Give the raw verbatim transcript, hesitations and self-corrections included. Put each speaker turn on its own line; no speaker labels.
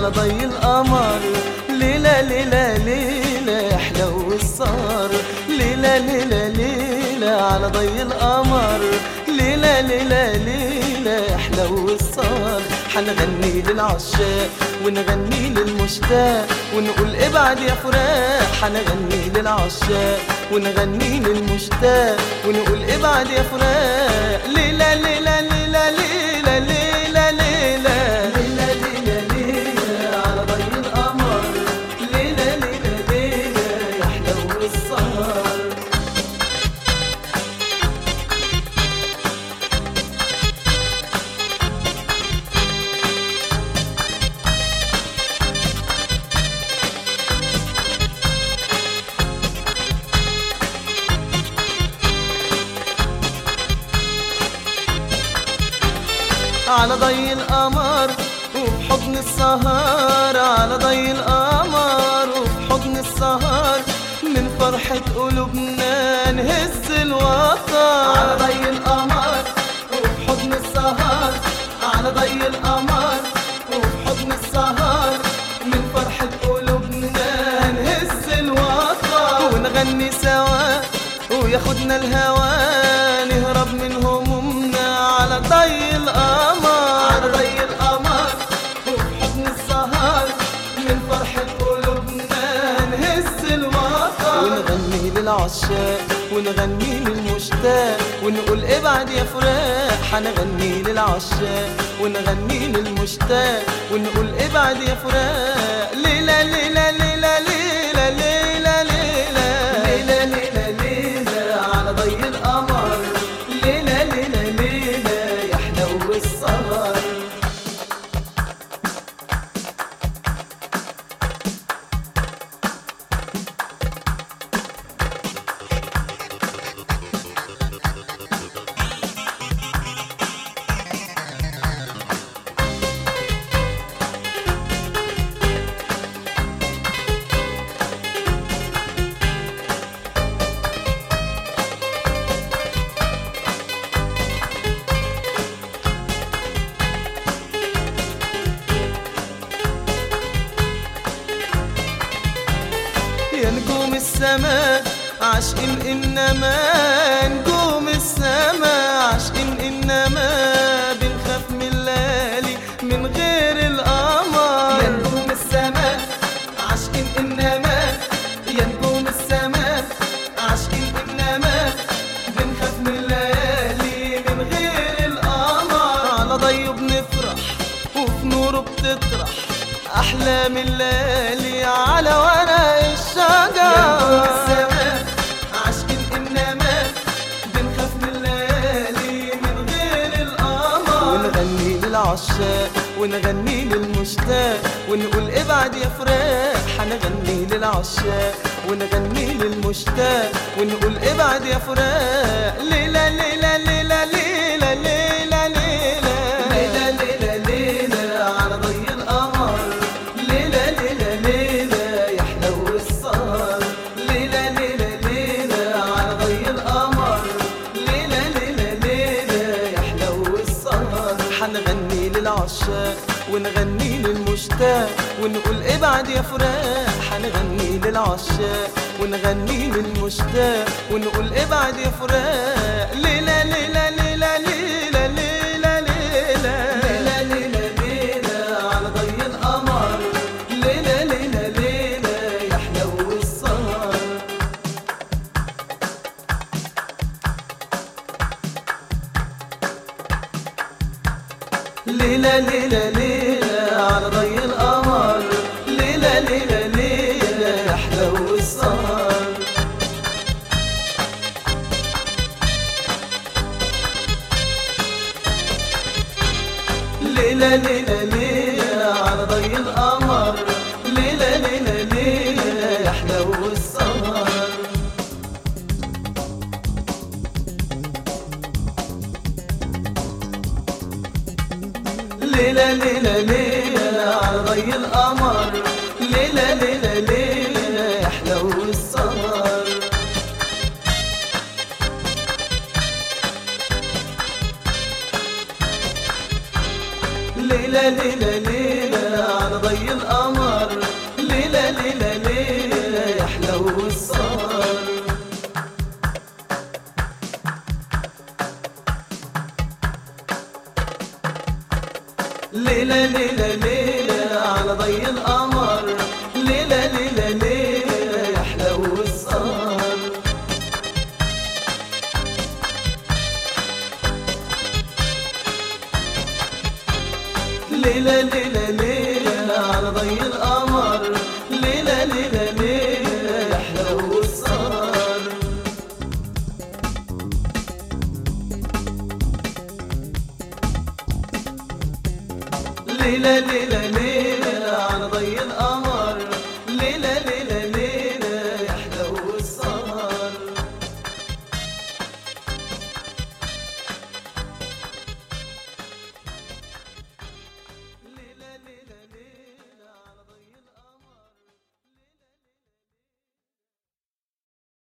على ضي القمر. ليلة ليلة ليلة حلو السهر. ليلة ليلة ليلة على ضي القمر. ليلة ليلة ليلة حلو السهر. حنغني للعشاق ونغني للمشتاق ونقول ابعد يا فراق. حنغني للعشاق ونغني للمشتاق ونقول ابعد يا فراق. ليلة ليلة ليلة ليلة ليلة ليلة ليلة ليلة ليلة على ضي القمر. ليلة ليلة ليلة يا حلو السهر. على ضي القمر وبحضن السهر. على ضي القمر وبحضن السهر. من فرحة قلوبنا نهز الوتر. على ضي القمر وبحضن السهر. على ضي القمر وبحضن السهر. من فرحة قلوبنا نهز الوتر. ونغني سوا وياخدنا الهوى نهرب من همومنا. على ضي القمر. على ضي القمر وبحضن السهر. من فرحة قلوبنا نهز الوتر. ونغني للعشاق ونغني للمشتاق ونقول ابعد يا فراق. حنغني للعشاق ونغني للمشتاق ونقول ابعد يا فراق. ليلة ليلة ليلة ليلة ليلة ليلة ليلة ليلة ليلة على ضي القمر. ليلة ليلة ليلة يا حلو السهر. يا نجوم السماء عاشقين إنما. نجوم السماء عاشقين إنما. بنخاف من الليالي من غير القمر. يا نجوم السماء عاشقين إنما. يا نجوم السماء عاشقين إنما. بنخاف من الليالي من غير القمر. على ضيه بنفرح وفي نوره بتطرح أحلام الليالي على ورق الشجر. يا السماء عاشقين إنما. بنخاف من الليالي من غير القمر. ونغني للعشاق ونغني للمشتاق ونقول ابعد يا فراق. حنغني للعشاق ونغني للمشتاق ونقول ابعد يا فراق. ليلة ليلة ليلة ليلة ليلة ليلة ليلة ليلة ليلة على ضي القمر. ليلة ليلة ليلة يا حلو السهر. ليلة ليلة ليلة على ضي القمر. ليلة ليلة ليلة يا حلو السهر. حنغني للعشاق ونغني للمشتاق ونقول ابعد يا فراق. حنغني للعشاق ونغني للمشتاق ونقول ابعد يا فراق. ليلة ليلة ليلة ليلة ليلة ليلة ليلة ليلة ليلة على ضي القمر. ليلة ليلة ليلة يا حلو السهر. ليلة ليلة ليلة على ضي القمر. ليلة ليلة ليلة يا حلو السهر. ليلة ليلة ليلة على ضي القمر. ليلة ليلة ليلة يا حلو السهر. ليلة ليلة ليلة على ضي القمر. ليلة ليلة ليلة يا حلو السهر. ليلة ليلة ليلة على ضي القمر، ليلة ليلة ليلة يا حلو السهر. ليلة ليلة ليلة على ضي القمر، ليلة ليلة ليلة يا حلو السهر. ليلة ليلة ليلة على ضي القمر، ليلة ليلة ليلة يا حلو السهر. ليلة ليلة ليلة على ضي القمر.